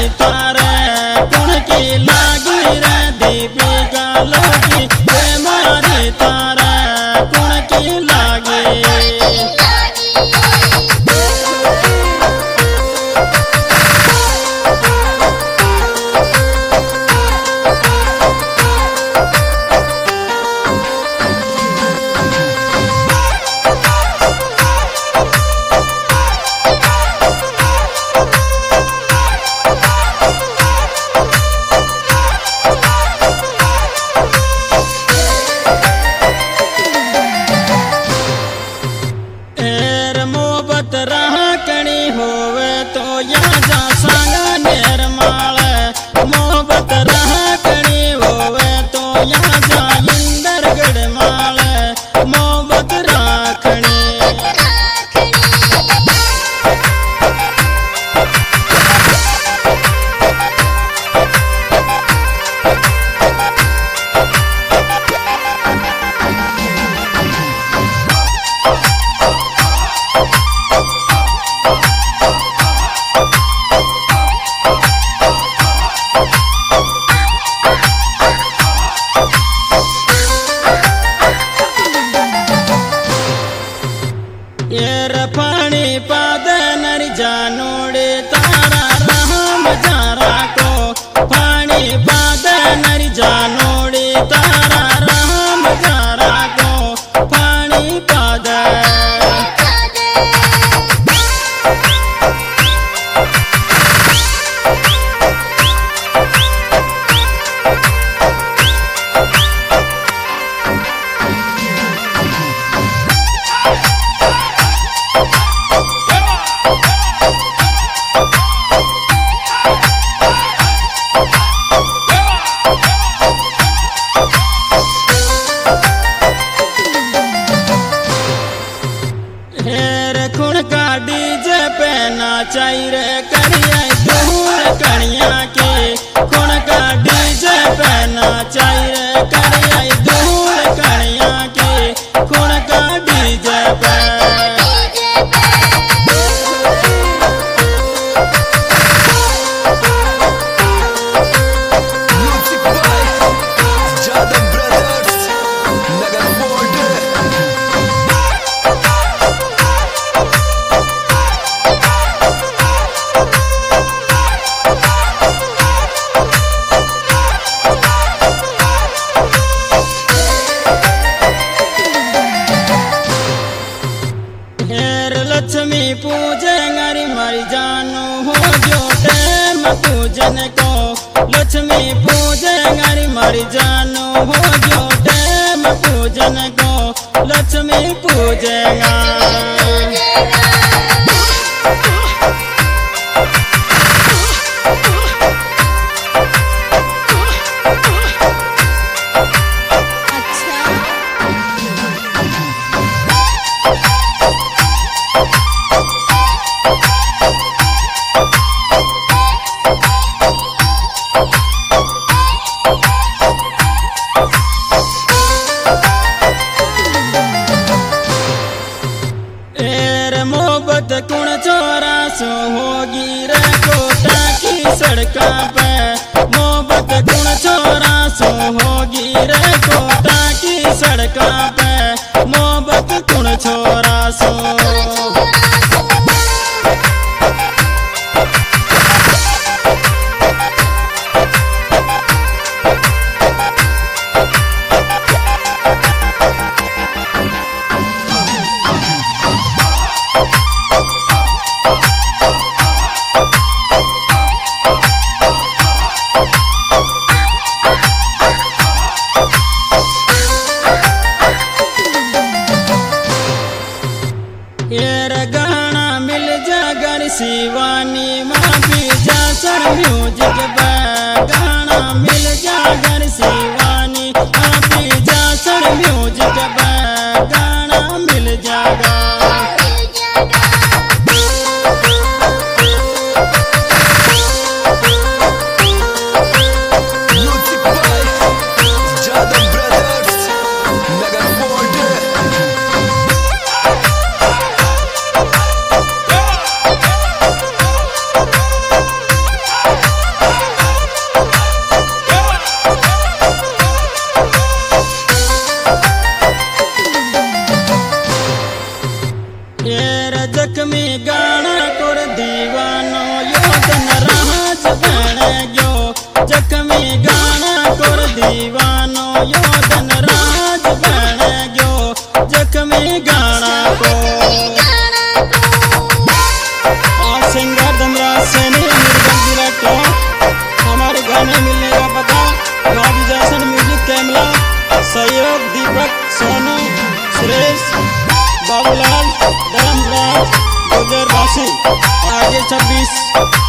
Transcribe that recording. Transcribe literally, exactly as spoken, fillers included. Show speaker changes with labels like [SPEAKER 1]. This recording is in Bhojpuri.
[SPEAKER 1] तारे कुण की लागी रे दीपिका लोगी मारी तारे कुण की लागी। राखणी होवे तो या जा सांगा निर्माल मोहब्बत राखणी होवे तो या जा इंदरगढ़ माल मोहब्बत राखणी। पानी पाद नर जानोड़े तारा राम जारा को पानी पाद नर जानोड़े तारा राम जारा को पानी पाद। खुण का डीजे पे नाचाई रे करिया दूर कणिया के खुण का डीजे पे नाचाई रे करिया दूर कणिया के खुण का डीजे पे। लक्ष्मी पूजे गरी मरी जानू हो जो टाइम पूजन को लक्ष्मी पूजे गरी मरी जानू हो जो टाइम पूजन को लक्ष्मी पूजेगा। मोहब्बत कुण चोरा सो होगी रे कोटा की सड़का पे मोहब्बत कुण चोरा सो होगी रे कोटा की सड़का पे मोहब्बत कुण चोरा सो। गाना मिल जा गर शिवानी माँ भी जा सर म्यूजिक पे गाना मिल जा गर शिवानी माँ भी जा सर म्यूजिक पे गाना मिल जागा। येर जख्मी गाना कोर दीवानो यो धनराज बन गयो। जख्मी गाना कोर दीवानो यो धनराज बन गयो। जख्मी गाना को सिंगर धनराज सैनी जिला को हमारे गाने मिलने का पता राजी जैसन म्यूजिक कैमरा सहयोग दीपक सोनू सुरेश बाबूलाल धर्मराज गुजर वासी आगे छब्बीस।